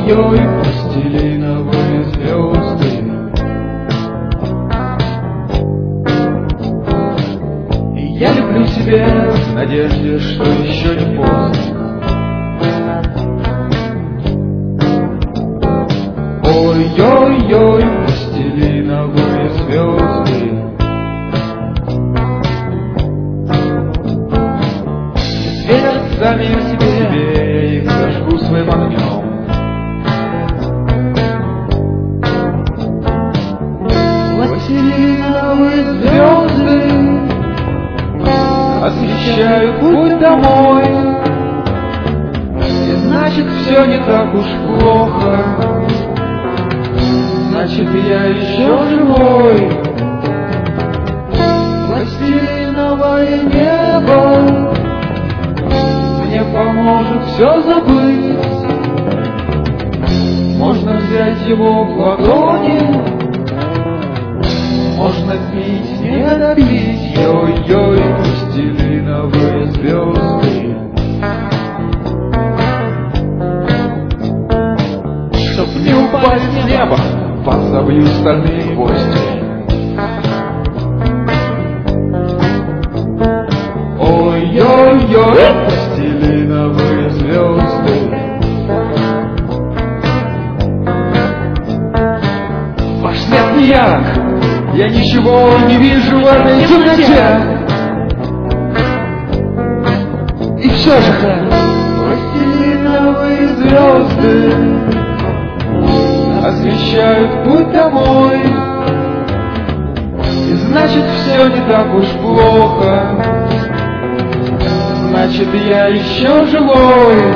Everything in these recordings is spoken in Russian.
Ой-ой-ой, пластилиновые звезды. Я люблю тебя в надежде, что еще не поздно. Ой-ой-ой, пластилиновые звезды. Светят сами себе, я их зажгу своим огнем. Пластилиновые звезды освещают путь домой. И значит, все не так уж плохо. Значит, я еще живой. Пластилиновое небо мне поможет все забыть. Можно взять его в ладони, можно пить, не допить. Ой-ой, пластилиновые звезды. Чтоб не упасть с неба, вас забью стальные гвозди. Ой-ой-ой, пластилиновые звезды. Ваш свет не ярок, я ничего не вижу в этой темноте. И все же пластилиновые звезды освещают путь домой. И значит, все не так уж плохо. Значит, я еще живой.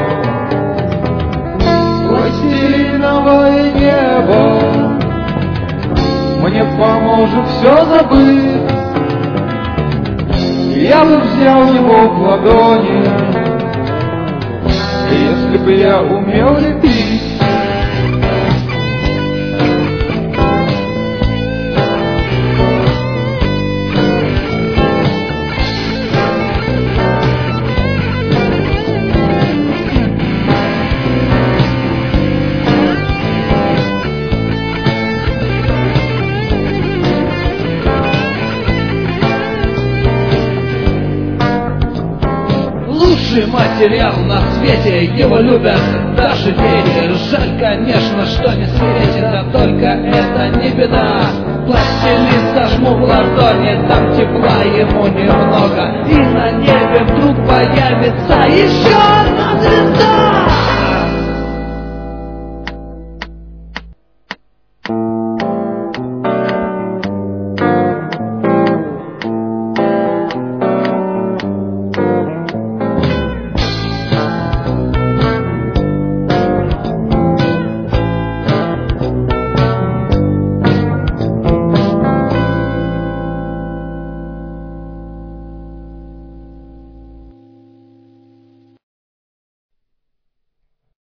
Пластилиновое небо мне поможет все забыть. Я бы взял его в ладони, если бы я умел любить. Лучший материал на свете, его любят даже дети. Жаль, конечно, что не светит, да только это не беда. Пластилин зажму в ладони, там тепла ему немного, и на небе вдруг появится еще одна звезда.